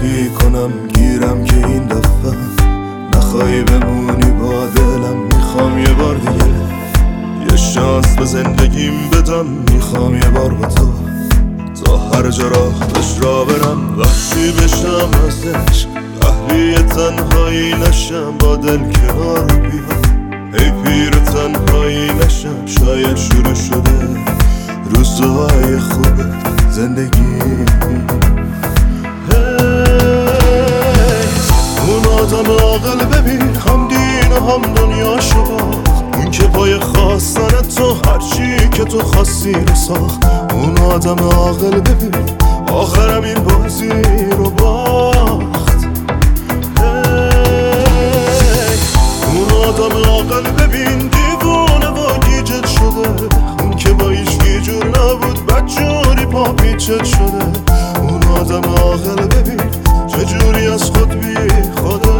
تلافی کنم گیرم که این دفعه نخوایی بمونی با دلم. میخوام یه بار دیگه یه شانس به زندگیم بدم. میخوام یه بار با تو تا هر جا راهش را برم. وحشی بشم از عشق، اهلی تنهایی نشم، با دل کنار بیام. ای پیر تنهایی نشم، شاید شروع شده روزهای خوب زندگی. اون آدم عاقل ببین، هم دین و هم دنیاشو باخت. اون که پای خواستن تو هرچی که تو خواستی رو ساخت. اون آدم عاقل ببین، آخرم این بازی رو باخت. اون آدم عاقل ببین، دیوونه و گیجت شده. اون که با هیچ جور نبود بدجوری پا پیچت شده. اون آدم عاقل ببین چجوری از خود بی خوده.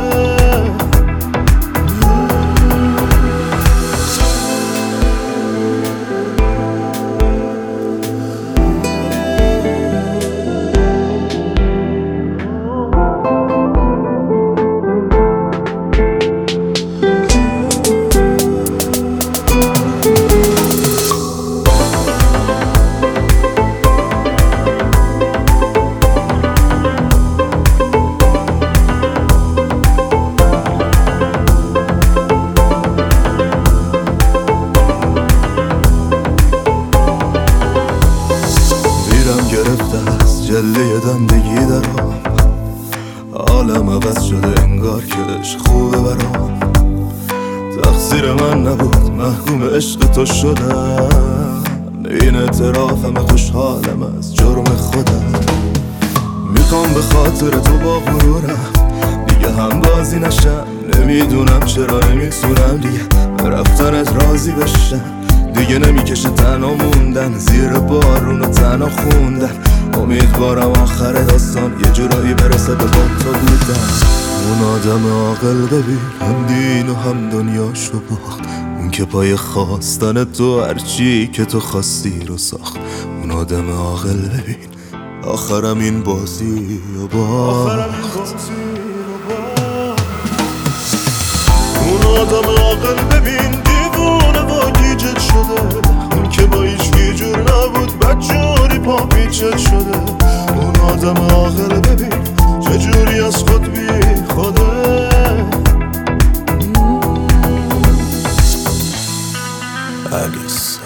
گرفته از جله دندگی درام، عالم عوض شده انگار که عشق خوبه برام. تقصیر من نبود، محکوم عشق تو شدم. این اعترافم خوشحالم از جرم خودم. میخوام به خاطر تو با غرورم دیگه هم بازی نشم. نمیدونم چرا نمیتونم دیگه رفتنت راضی بشم. دیگه نمیکشه تنها موندن، زیر بارون و تنها خوندن. امیدوارم آخر داستان یه جورایی برسه به با تو بودن. اون آدم عاقل ببین، هم دین و هم دنیاشو باخت. اون که پای خواستن تو هرچی که تو خواستی رو ساخت. اون آدم عاقل ببین، آخرم این بازی رو باخت. اون آدم عاقل ببین، دیوونه و گیجت شده. اون که با هیچ جور نبود بدجوری پا پیچت شده. اون آدم عاقل ببین چجوری از خود بی خوده. آلیس